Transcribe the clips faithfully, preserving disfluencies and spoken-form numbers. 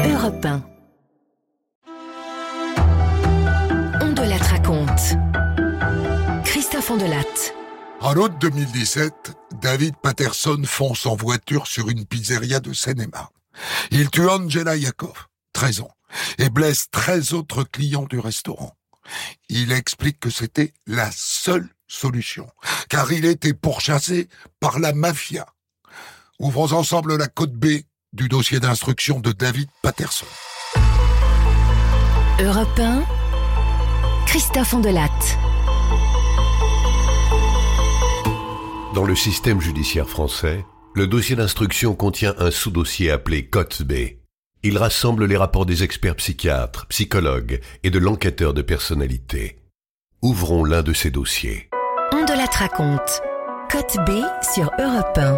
Europe un. On de la raconte. Christophe Ondelatte. En août deux mille dix-sept, David Patterson fonce en voiture sur une pizzeria de Seine-et-Marne. Il tue Angela Yakov, treize ans, et blesse treize autres clients du restaurant. Il explique que c'était la seule solution, car il était pourchassé par la mafia. Ouvrons ensemble la cote B du dossier d'instruction de David Patterson. Europe un, Christophe Ondelatte. Dans le système judiciaire français, le dossier d'instruction contient un sous-dossier appelé cote B. Il rassemble les rapports des experts psychiatres, psychologues et de l'enquêteur de personnalité. Ouvrons l'un de ces dossiers. On de la raconte. Cote B sur Europe un.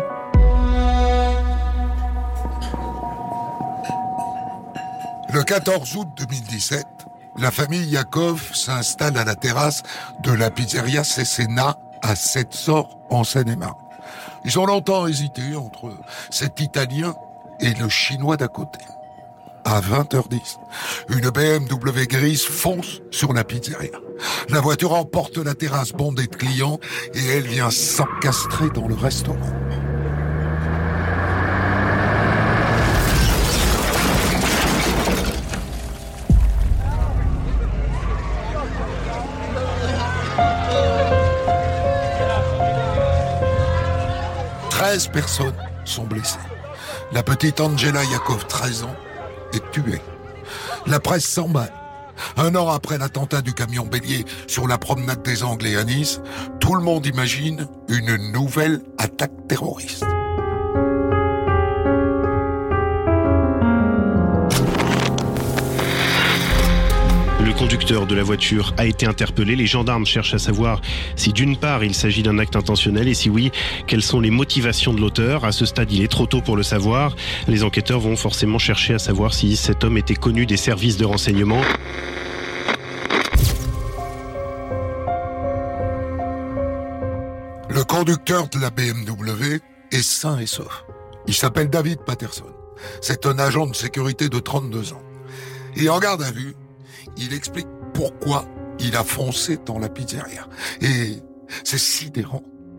Le quatorze août deux mille dix-sept, la famille Yakov s'installe à la terrasse de la pizzeria Cesena à Sept-Sors en Seine-et-Marne. Ils ont longtemps hésité entre cet Italien et le Chinois d'à côté. À vingt heures dix, une B M W grise fonce sur la pizzeria. La voiture emporte la terrasse bondée de clients et elle vient s'encastrer dans le restaurant. treize personnes sont blessées. La petite Angela Yakov, treize ans, est tuée. La presse s'emballe. Un an après l'attentat du camion bélier sur la promenade des Anglais à Nice, tout le monde imagine une nouvelle attaque terroriste. Le conducteur de la voiture a été interpellé. Les gendarmes cherchent à savoir si d'une part il s'agit d'un acte intentionnel et si oui, quelles sont les motivations de l'auteur. À ce stade, il est trop tôt pour le savoir. Les enquêteurs vont forcément chercher à savoir si cet homme était connu des services de renseignement. Le conducteur de la B M W est sain et sauf. Il s'appelle David Patterson. C'est un agent de sécurité de trente-deux ans. Et en garde à vue, il explique pourquoi il a foncé dans la pizzeria. Et c'est sidérant.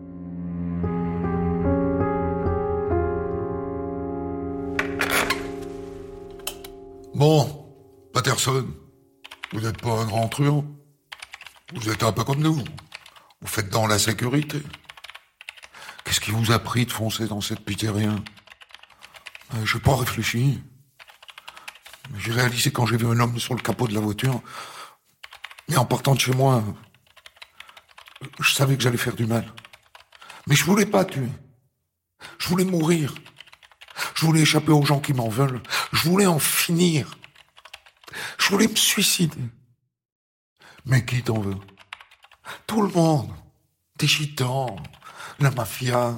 Bon, Patterson, vous n'êtes pas un grand truand. Vous êtes un peu comme nous. Vous faites dans la sécurité. Qu'est-ce qui vous a pris de foncer dans cette pizzeria ? euh, Je n'ai pas réfléchi. J'ai réalisé quand j'ai vu un homme sur le capot de la voiture. Mais en partant de chez moi, je savais que j'allais faire du mal. Mais je voulais pas tuer. Je voulais mourir. Je voulais échapper aux gens qui m'en veulent. Je voulais en finir. Je voulais me suicider. Mais qui t'en veut ? Tout le monde. Des gitans, la mafia.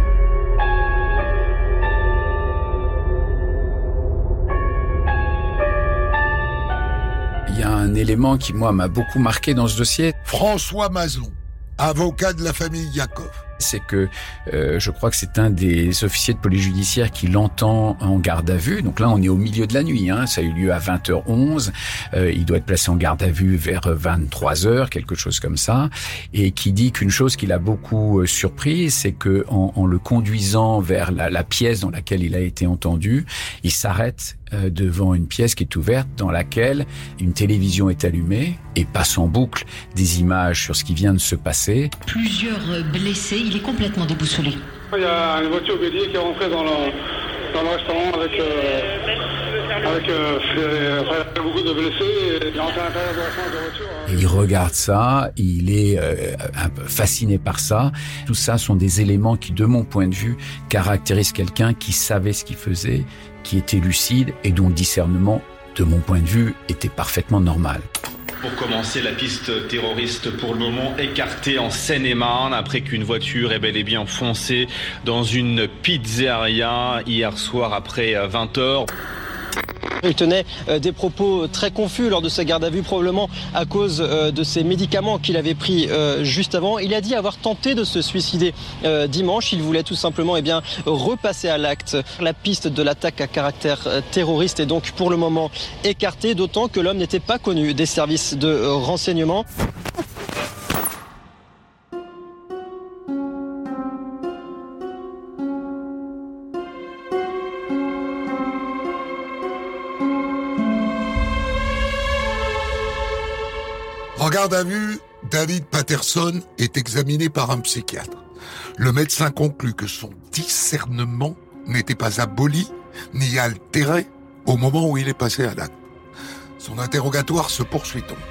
Il y a un élément qui, moi, m'a beaucoup marqué dans ce dossier. François Mazon, avocat de la famille Yakov. C'est que euh, je crois que c'est un des officiers de police judiciaire qui l'entend en garde à vue. Donc là, on est au milieu de la nuit. Hein. Ça a eu lieu à vingt heures onze. Euh, il doit être placé en garde à vue vers vingt-trois heures, quelque chose comme ça. Et qui dit qu'une chose qui l'a beaucoup surpris, c'est que en, en le conduisant vers la, la pièce dans laquelle il a été entendu, il s'arrête euh, devant une pièce qui est ouverte dans laquelle une télévision est allumée et passe en boucle des images sur ce qui vient de se passer. Plusieurs blessés. Il est complètement déboussolé. Il y a une voiture bélier qui est rentrée dans le, dans le restaurant avec, euh, avec euh, enfin, beaucoup de blessés. Et il est rentré à l'intérieur de la voiture. Et il regarde ça, il est euh, un peu fasciné par ça. Tout ça sont des éléments qui, de mon point de vue, caractérisent quelqu'un qui savait ce qu'il faisait, qui était lucide et dont le discernement, de mon point de vue, était parfaitement normal. Pour commencer, la piste terroriste pour le moment écartée en Seine-et-Marne après qu'une voiture ait bel et bien foncé dans une pizzeria hier soir après vingt heures. Il tenait euh, des propos très confus lors de sa garde à vue, probablement à cause euh, de ces médicaments qu'il avait pris euh, juste avant. Il a dit avoir tenté de se suicider euh, dimanche. Il voulait tout simplement eh bien, repasser à l'acte. La piste de l'attaque à caractère euh, terroriste est donc pour le moment écartée, d'autant que l'homme n'était pas connu des services de euh, renseignement. En garde à vue, David Patterson est examiné par un psychiatre. Le médecin conclut que son discernement n'était pas aboli ni altéré au moment où il est passé à l'acte. Son interrogatoire se poursuit donc.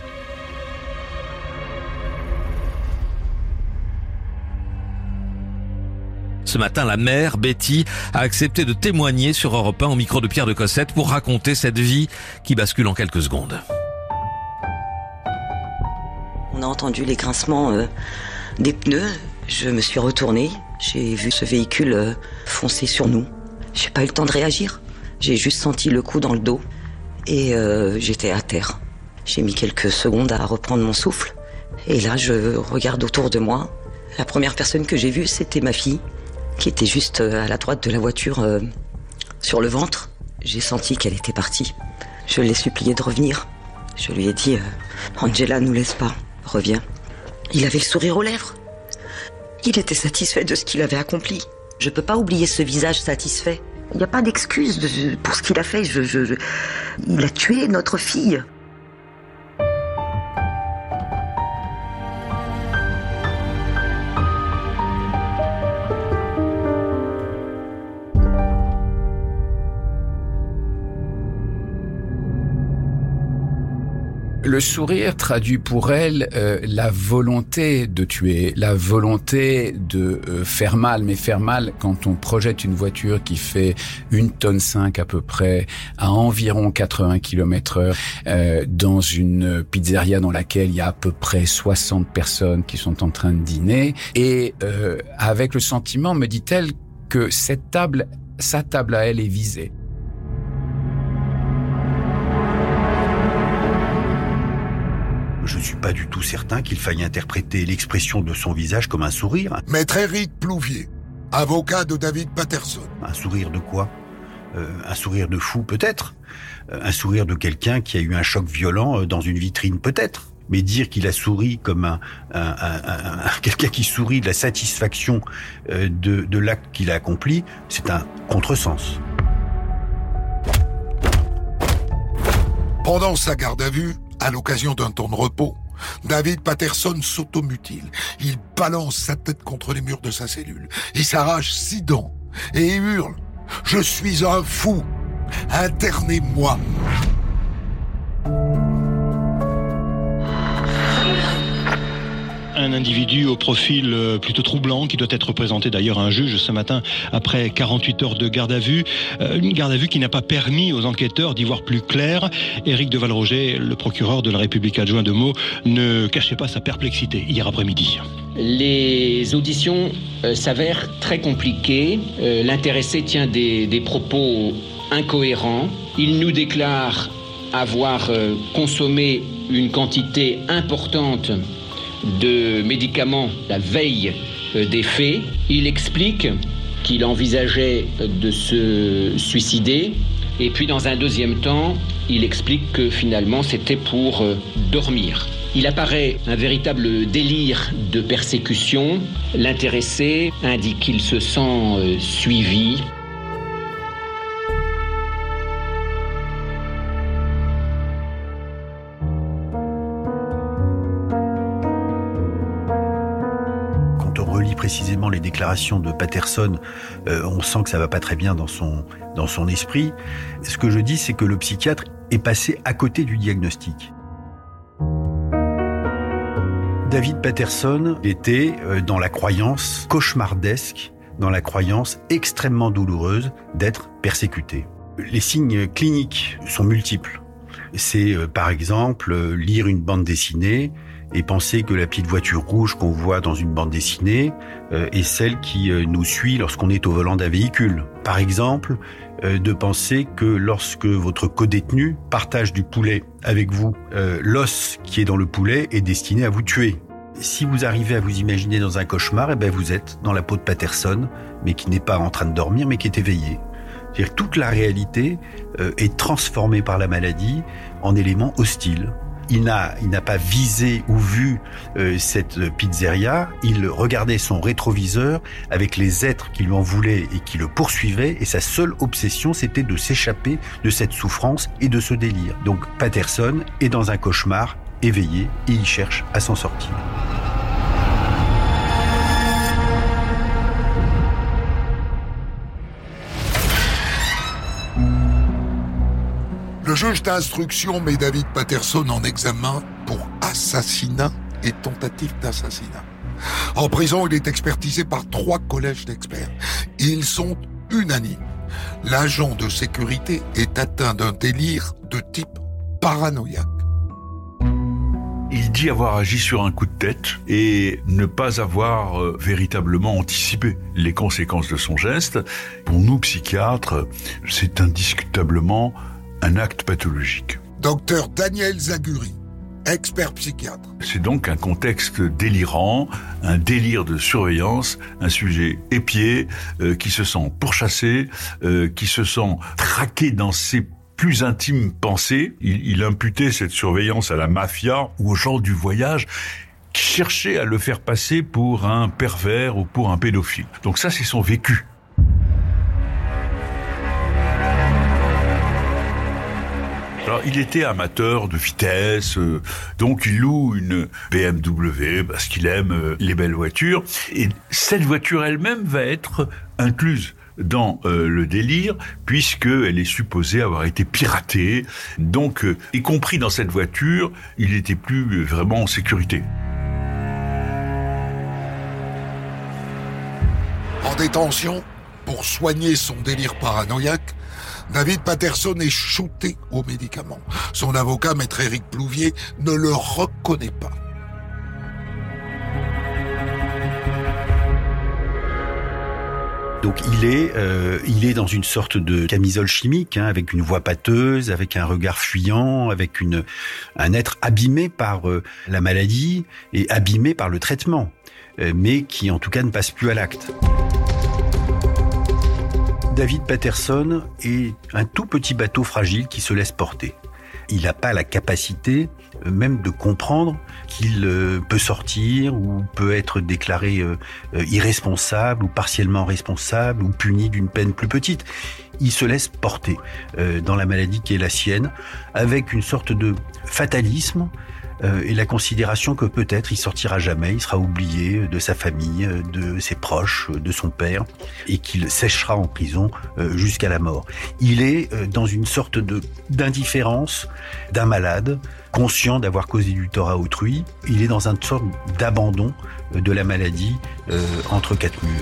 Ce matin, la mère, Betty, a accepté de témoigner sur Europe un au micro de Pierre de Cossette pour raconter cette vie qui bascule en quelques secondes. On a entendu les grincements euh, des pneus. Je me suis retournée. J'ai vu ce véhicule euh, foncer sur nous. J'ai pas eu le temps de réagir. J'ai juste senti le coup dans le dos. Et euh, j'étais à terre. J'ai mis quelques secondes à reprendre mon souffle. Et là, je regarde autour de moi. La première personne que j'ai vue, c'était ma fille, qui était juste à la droite de la voiture, euh, sur le ventre. J'ai senti qu'elle était partie. Je l'ai suppliée de revenir. Je lui ai dit euh, « Angela, nous laisse pas. Reviens. » Il avait le sourire aux lèvres. Il était satisfait de ce qu'il avait accompli. Je peux pas oublier ce visage satisfait. Il n'y a pas d'excuse de, pour ce qu'il a fait. Je, je, je... Il a tué notre fille. Le sourire traduit pour elle euh, la volonté de tuer, la volonté de euh, faire mal. Mais faire mal, quand on projette une voiture qui fait une tonne cinq à peu près, à environ quatre-vingts kilomètres heure, euh, dans une pizzeria dans laquelle il y a à peu près soixante personnes qui sont en train de dîner, et euh, avec le sentiment, me dit-elle, que cette table, sa table à elle est visée. Je ne suis pas du tout certain qu'il faille interpréter l'expression de son visage comme un sourire. Maître Éric Plouvier, avocat de David Patterson. Un sourire de quoi ? euh, Un sourire de fou peut-être ? euh, Un sourire de quelqu'un qui a eu un choc violent dans une vitrine peut-être ? Mais dire qu'il a souri comme un, un, un, un, un quelqu'un qui sourit de la satisfaction euh, de, de l'acte qu'il a accompli, c'est un contresens. Pendant sa garde à vue, à l'occasion d'un temps de repos, David Patterson s'automutile. Il balance sa tête contre les murs de sa cellule. Il s'arrache six dents et hurle « Je suis un fou! Internez-moi !» Un individu au profil plutôt troublant qui doit être présenté d'ailleurs à un juge ce matin après quarante-huit heures de garde à vue. Une garde à vue qui n'a pas permis aux enquêteurs d'y voir plus clair. Éric de Valroger, le procureur de la République adjoint de Meaux, ne cachait pas sa perplexité hier après-midi. Les auditions euh, s'avèrent très compliquées. Euh, l'intéressé tient des, des propos incohérents. Il nous déclare avoir euh, consommé une quantité importante de médicaments la veille des faits. Il explique qu'il envisageait de se suicider. Et puis dans un deuxième temps, il explique que finalement c'était pour dormir. Il apparaît un véritable délire de persécution. L'intéressé indique qu'il se sent suivi. Précisément les déclarations de Patterson, euh, on sent que ça va pas très bien dans son, dans son esprit. Ce que je dis, c'est que le psychiatre est passé à côté du diagnostic. David Patterson était euh, dans la croyance cauchemardesque, dans la croyance extrêmement douloureuse d'être persécuté. Les signes cliniques sont multiples. C'est euh, par exemple euh, lire une bande dessinée et penser que la petite voiture rouge qu'on voit dans une bande dessinée euh, est celle qui euh, nous suit lorsqu'on est au volant d'un véhicule. Par exemple, euh, de penser que lorsque votre codétenu partage du poulet avec vous, euh, l'os qui est dans le poulet est destiné à vous tuer. Si vous arrivez à vous imaginer dans un cauchemar, eh ben vous êtes dans la peau de Patterson, mais qui n'est pas en train de dormir, mais qui est éveillé. C'est-à-dire que toute la réalité euh, est transformée par la maladie en éléments hostiles. Il n'a, il n'a pas visé ou vu euh, cette pizzeria, il regardait son rétroviseur avec les êtres qui lui en voulaient et qui le poursuivaient, et sa seule obsession, c'était de s'échapper de cette souffrance et de ce délire. Donc Patterson est dans un cauchemar éveillé et il cherche à s'en sortir. Le juge d'instruction met David Patterson en examen pour assassinat et tentative d'assassinat. En prison, il est expertisé par trois collèges d'experts. Ils sont unanimes. L'agent de sécurité est atteint d'un délire de type paranoïaque. Il dit avoir agi sur un coup de tête et ne pas avoir euh, véritablement anticipé les conséquences de son geste. Pour nous, psychiatres, c'est indiscutablement un acte pathologique. Docteur Daniel Zaguri, expert psychiatre. C'est donc un contexte délirant, un délire de surveillance, un sujet épié, euh, qui se sent pourchassé, euh, qui se sent traqué dans ses plus intimes pensées. Il, il imputait cette surveillance à la mafia ou aux gens du voyage qui cherchaient à le faire passer pour un pervers ou pour un pédophile. Donc ça, c'est son vécu. Alors, il était amateur de vitesse, euh, donc il loue une B M W parce qu'il aime euh, les belles voitures. Et cette voiture elle-même va être incluse dans euh, le délire, puisqu'elle est supposée avoir été piratée. Donc, euh, y compris dans cette voiture, il n'était plus vraiment en sécurité. En détention, pour soigner son délire paranoïaque, David Patterson est shooté aux médicaments. Son avocat, maître Éric Plouvier, ne le reconnaît pas. Donc il est, euh, il est dans une sorte de camisole chimique, hein, avec une voix pâteuse, avec un regard fuyant, avec une, un être abîmé par euh, la maladie et abîmé par le traitement, euh, mais qui en tout cas ne passe plus à l'acte. David Patterson est un tout petit bateau fragile qui se laisse porter. Il n'a pas la capacité euh, même de comprendre qu'il euh, peut sortir ou peut être déclaré euh, euh, irresponsable ou partiellement responsable ou puni d'une peine plus petite. Il se laisse porter euh, dans la maladie qui est la sienne avec une sorte de fatalisme euh, et la considération que peut-être il sortira jamais, il sera oublié de sa famille, de ses proches, de son père et qu'il séchera en prison euh, jusqu'à la mort. Il est euh, dans une sorte de d'indifférence d'un malade, conscient d'avoir causé du tort à autrui. Il est dans une sorte d'abandon de la maladie euh, entre quatre murs.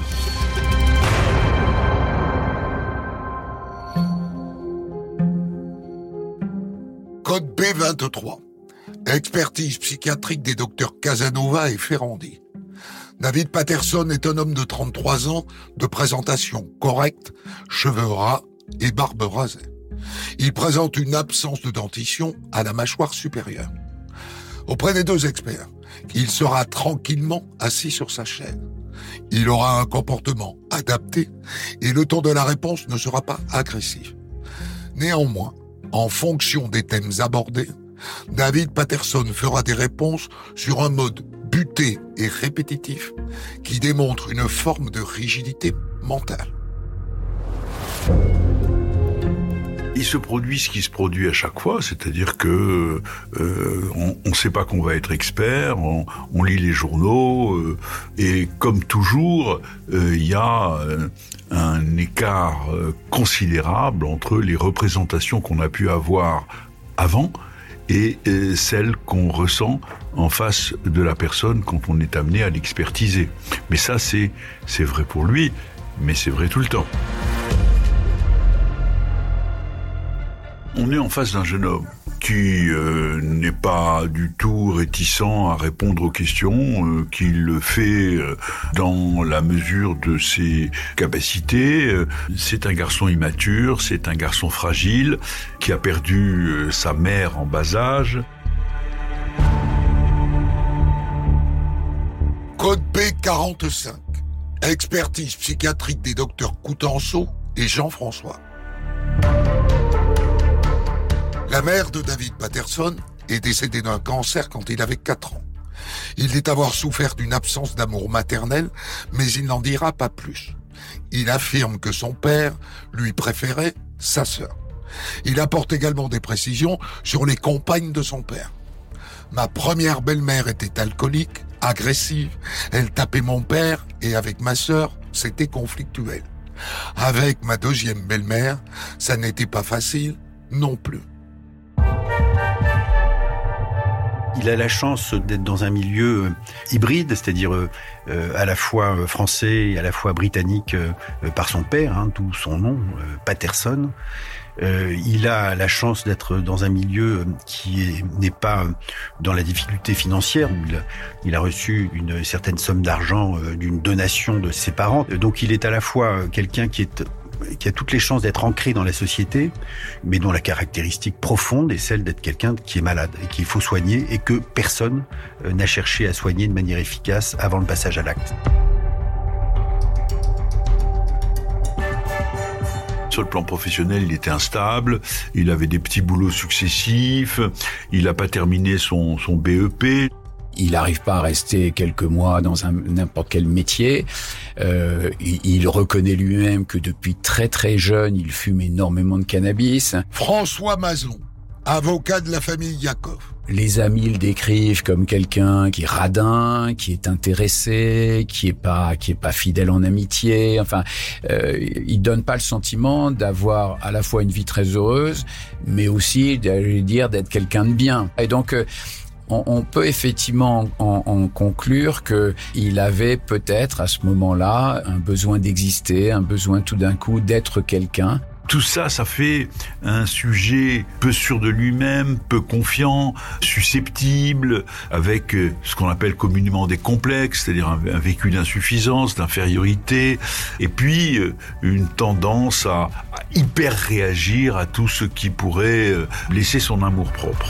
Code B vingt-trois. Expertise psychiatrique des docteurs Casanova et Ferrandi. David Patterson est un homme de trente-trois ans, de présentation correcte, cheveux ras et barbe rasée. Il présente une absence de dentition à la mâchoire supérieure. Auprès des deux experts, il sera tranquillement assis sur sa chaise. Il aura un comportement adapté et le ton de la réponse ne sera pas agressif. Néanmoins, en fonction des thèmes abordés, David Patterson fera des réponses sur un mode buté et répétitif qui démontre une forme de rigidité mentale. Il se produit ce qui se produit à chaque fois, c'est-à-dire que euh, on ne sait pas qu'on va être expert, on, on lit les journaux, euh, et comme toujours, il euh, y a euh, un écart euh, considérable entre les représentations qu'on a pu avoir avant et euh, celles qu'on ressent en face de la personne quand on est amené à l'expertiser. Mais ça, c'est, c'est vrai pour lui, mais c'est vrai tout le temps. On est en face d'un jeune homme qui euh, n'est pas du tout réticent à répondre aux questions, euh, qui le fait euh, dans la mesure de ses capacités. Euh, c'est un garçon immature, c'est un garçon fragile, qui a perdu euh, sa mère en bas âge. Code B quarante-cinq. Expertise psychiatrique des docteurs Coutenceau et Jean-François. La mère de David Patterson est décédée d'un cancer quand il avait quatre ans. Il dit avoir souffert d'une absence d'amour maternel, mais il n'en dira pas plus. Il affirme que son père lui préférait sa sœur. Il apporte également des précisions sur les compagnes de son père. Ma première belle-mère était alcoolique, agressive, elle tapait mon père et avec ma sœur, c'était conflictuel. Avec ma deuxième belle-mère, ça n'était pas facile non plus. Il a la chance d'être dans un milieu hybride, c'est-à-dire euh, à la fois français et à la fois britannique euh, par son père, hein, d'où son nom, euh, Patterson. Euh, il a la chance d'être dans un milieu qui est, n'est pas dans la difficulté financière, où il a, il a reçu une certaine somme d'argent euh, d'une donation de ses parents. Donc il est à la fois quelqu'un qui est qui a toutes les chances d'être ancré dans la société, mais dont la caractéristique profonde est celle d'être quelqu'un qui est malade et qu'il faut soigner et que personne n'a cherché à soigner de manière efficace avant le passage à l'acte. Sur le plan professionnel, il était instable, il avait des petits boulots successifs, il n'a pas terminé son, son B E P. Il n'arrive pas à rester quelques mois dans un, n'importe quel métier. Euh, il, il reconnaît lui-même que depuis très très jeune, il fume énormément de cannabis. François Mazon, avocat de la famille Yakov. Les amis le décrivent comme quelqu'un qui est radin, qui est intéressé, qui est pas qui est pas fidèle en amitié. Enfin, euh, il donne pas le sentiment d'avoir à la fois une vie très heureuse, mais aussi, j'allais dire, d'être quelqu'un de bien. Et donc euh, On, on peut effectivement en, en conclure que il avait peut-être à ce moment-là un besoin d'exister, un besoin tout d'un coup d'être quelqu'un. Tout ça, ça fait un sujet peu sûr de lui-même, peu confiant, susceptible, avec ce qu'on appelle communément des complexes, c'est-à-dire un, un vécu d'insuffisance, d'infériorité, et puis une tendance à, à hyper réagir à tout ce qui pourrait blesser son amour-propre.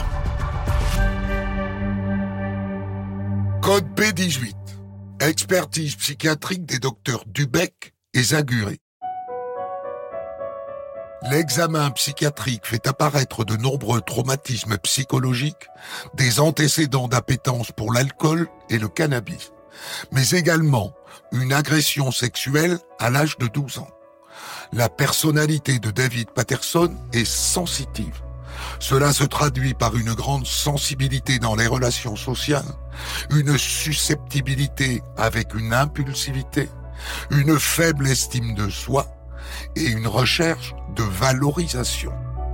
Code B dix-huit. Expertise psychiatrique des docteurs Dubec et Zaguré. L'examen psychiatrique fait apparaître de nombreux traumatismes psychologiques, des antécédents d'appétence pour l'alcool et le cannabis, mais également une agression sexuelle à l'âge de douze ans. La personnalité de David Patterson est sensitive. Cela se traduit par une grande sensibilité dans les relations sociales, une susceptibilité avec une impulsivité, une faible estime de soi et une recherche de valorisation.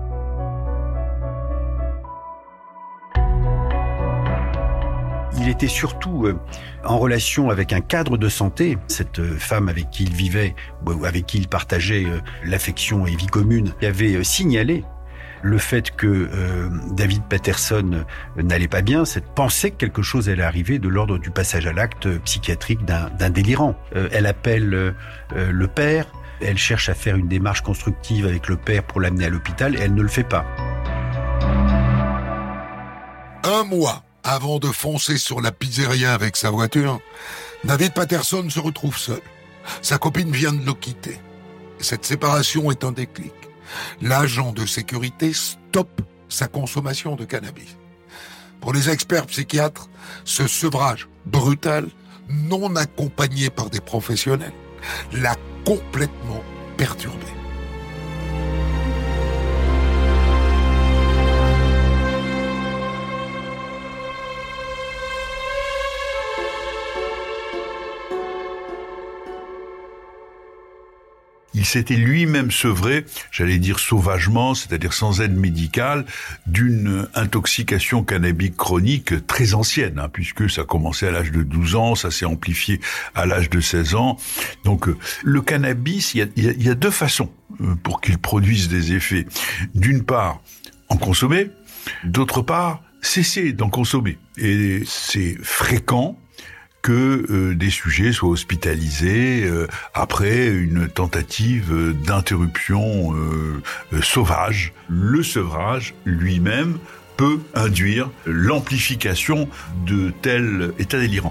Il était surtout euh, en relation avec un cadre de santé, cette euh, femme avec qui il vivait, ou avec qui il partageait euh, l'affection et vie commune, qui avait euh, signalé le fait que euh, David Patterson euh, n'allait pas bien, c'est de penser que quelque chose allait arriver de l'ordre du passage à l'acte psychiatrique d'un, d'un délirant. Euh, elle appelle euh, euh, le père, elle cherche à faire une démarche constructive avec le père pour l'amener à l'hôpital et elle ne le fait pas. Un mois avant de foncer sur la pizzeria avec sa voiture, David Patterson se retrouve seul. Sa copine vient de le quitter. Cette séparation est un déclic. L'agent de sécurité stoppe sa consommation de cannabis. Pour les experts psychiatres, ce sevrage brutal, non accompagné par des professionnels, l'a complètement perturbé. Il s'était lui-même sevré, j'allais dire sauvagement, c'est-à-dire sans aide médicale, d'une intoxication cannabique chronique très ancienne, hein, puisque ça a commencé à l'âge de douze ans, ça s'est amplifié à l'âge de seize ans. Donc euh, le cannabis, il y a, y, a, y a deux façons euh, pour qu'il produise des effets. D'une part, en consommer, D'autre part, cesser d'en consommer. Et c'est fréquent que euh, des sujets soient hospitalisés euh, après une tentative euh, d'interruption euh, euh, sauvage. Le sevrage lui-même peut induire l'amplification de tel état délirant.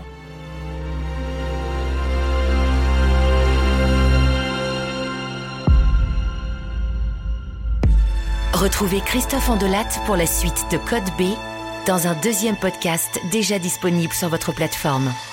Retrouvez Christophe Andelat pour la suite de Code B dans un deuxième podcast déjà disponible sur votre plateforme.